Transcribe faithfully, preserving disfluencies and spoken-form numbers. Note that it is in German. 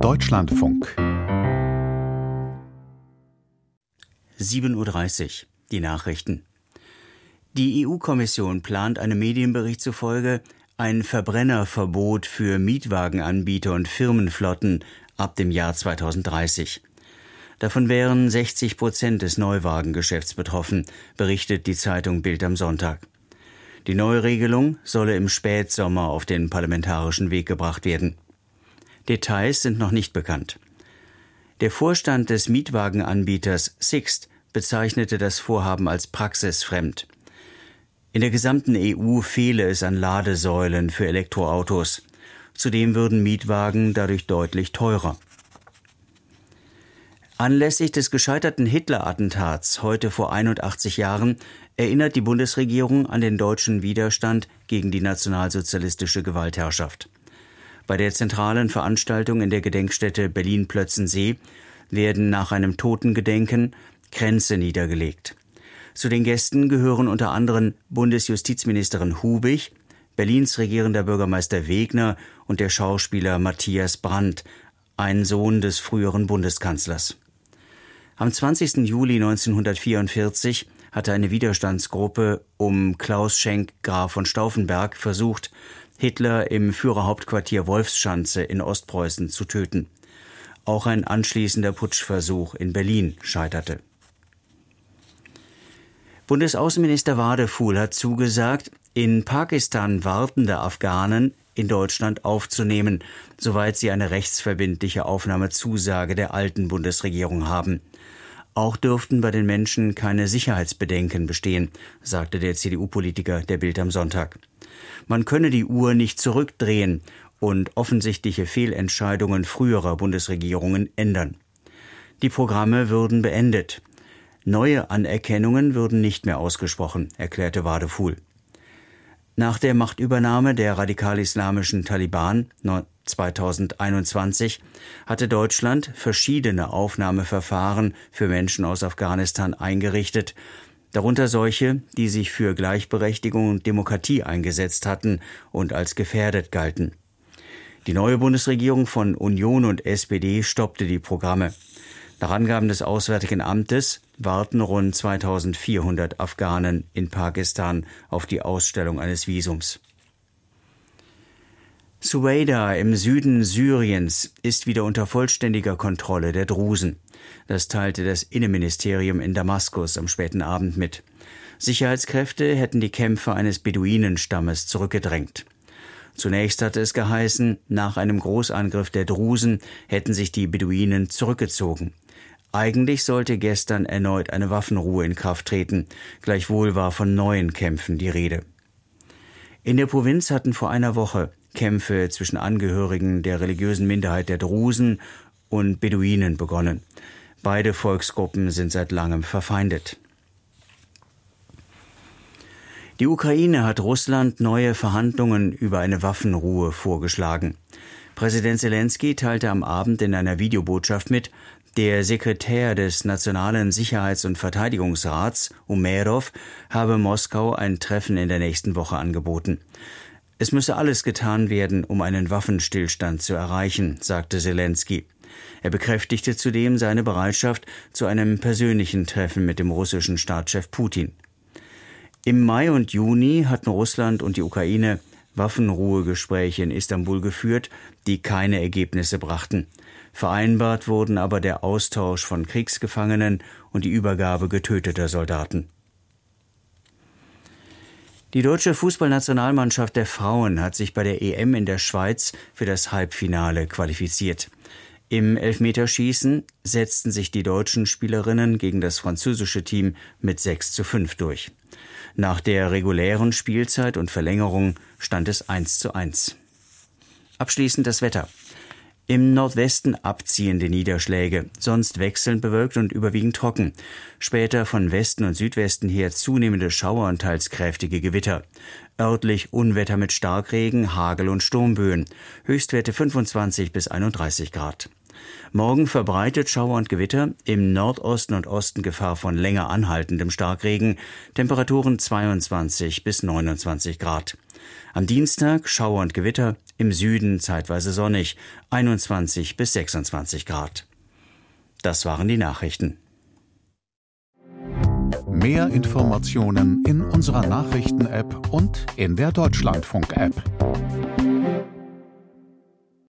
Deutschlandfunk. sieben Uhr dreißig, die Nachrichten. Die E U-Kommission plant einem Medienbericht zufolge ein Verbrennerverbot für Mietwagenanbieter und Firmenflotten ab dem Jahr zweitausenddreißig. Davon wären sechzig Prozent des Neuwagengeschäfts betroffen, berichtet die Zeitung Bild am Sonntag. Die neue Regelung solle im Spätsommer auf den parlamentarischen Weg gebracht werden. Details sind noch nicht bekannt. Der Vorstand des Mietwagenanbieters Sixt bezeichnete das Vorhaben als praxisfremd. In der gesamten E U fehle es an Ladesäulen für Elektroautos. Zudem würden Mietwagen dadurch deutlich teurer. Anlässlich des gescheiterten Hitler-Attentats heute vor einundachtzig Jahren erinnert die Bundesregierung an den deutschen Widerstand gegen die nationalsozialistische Gewaltherrschaft. Bei der zentralen Veranstaltung in der Gedenkstätte Berlin-Plötzensee werden nach einem Totengedenken Kränze niedergelegt. Zu den Gästen gehören unter anderem Bundesjustizministerin Hubig, Berlins regierender Bürgermeister Wegner und der Schauspieler Matthias Brandt, ein Sohn des früheren Bundeskanzlers. Am zwanzigsten Juli neunzehnhundertvierundvierzig hatte eine Widerstandsgruppe um Klaus Schenk Graf von Stauffenberg versucht, Hitler im Führerhauptquartier Wolfschanze in Ostpreußen zu töten. Auch ein anschließender Putschversuch in Berlin scheiterte. Bundesaußenminister Wadefuhl hat zugesagt, in Pakistan wartende Afghanen in Deutschland aufzunehmen, soweit sie eine rechtsverbindliche Aufnahmezusage der alten Bundesregierung haben. Auch dürften bei den Menschen keine Sicherheitsbedenken bestehen, sagte der C D U-Politiker der Bild am Sonntag. Man könne die Uhr nicht zurückdrehen und offensichtliche Fehlentscheidungen früherer Bundesregierungen ändern. Die Programme würden beendet. Neue Anerkennungen würden nicht mehr ausgesprochen, erklärte Wadefuhl. Nach der Machtübernahme der radikal-islamischen Taliban zweitausendeinundzwanzig hatte Deutschland verschiedene Aufnahmeverfahren für Menschen aus Afghanistan eingerichtet, darunter solche, die sich für Gleichberechtigung und Demokratie eingesetzt hatten und als gefährdet galten. Die neue Bundesregierung von Union und S P D stoppte die Programme. Nach Angaben des Auswärtigen Amtes warten rund zweitausendvierhundert Afghanen in Pakistan auf die Ausstellung eines Visums. Suwaida im Süden Syriens ist wieder unter vollständiger Kontrolle der Drusen. Das teilte das Innenministerium in Damaskus am späten Abend mit. Sicherheitskräfte hätten die Kämpfer eines Beduinenstammes zurückgedrängt. Zunächst hatte es geheißen, nach einem Großangriff der Drusen hätten sich die Beduinen zurückgezogen. Eigentlich sollte gestern erneut eine Waffenruhe in Kraft treten. Gleichwohl war von neuen Kämpfen die Rede. In der Provinz hatten vor einer Woche Kämpfe zwischen Angehörigen der religiösen Minderheit der Drusen und Beduinen begonnen. Beide Volksgruppen sind seit langem verfeindet. Die Ukraine hat Russland neue Verhandlungen über eine Waffenruhe vorgeschlagen. Präsident Selenskyj teilte am Abend in einer Videobotschaft mit, der Sekretär des Nationalen Sicherheits- und Verteidigungsrats, Umerov, habe Moskau ein Treffen in der nächsten Woche angeboten. Es müsse alles getan werden, um einen Waffenstillstand zu erreichen, sagte Selenskyj. Er bekräftigte zudem seine Bereitschaft zu einem persönlichen Treffen mit dem russischen Staatschef Putin. Im Mai und Juni hatten Russland und die Ukraine Waffenruhegespräche in Istanbul geführt, die keine Ergebnisse brachten. Vereinbart wurden aber der Austausch von Kriegsgefangenen und die Übergabe getöteter Soldaten. Die deutsche Fußballnationalmannschaft der Frauen hat sich bei der E M in der Schweiz für das Halbfinale qualifiziert. Im Elfmeterschießen setzten sich die deutschen Spielerinnen gegen das französische Team mit sechs zu fünf durch. Nach der regulären Spielzeit und Verlängerung stand es eins zu eins. Abschließend das Wetter. Im Nordwesten abziehende Niederschläge, sonst wechselnd bewölkt und überwiegend trocken. Später von Westen und Südwesten her zunehmende Schauer und teils kräftige Gewitter. Örtlich Unwetter mit Starkregen, Hagel und Sturmböen. Höchstwerte fünfundzwanzig bis einunddreißig Grad. Morgen verbreitet Schauer und Gewitter, im Nordosten und Osten Gefahr von länger anhaltendem Starkregen, Temperaturen zweiundzwanzig bis neunundzwanzig Grad. Am Dienstag Schauer und Gewitter, im Süden zeitweise sonnig, einundzwanzig bis sechsundzwanzig Grad. Das waren die Nachrichten. Mehr Informationen in unserer Nachrichten-App und in der Deutschlandfunk-App.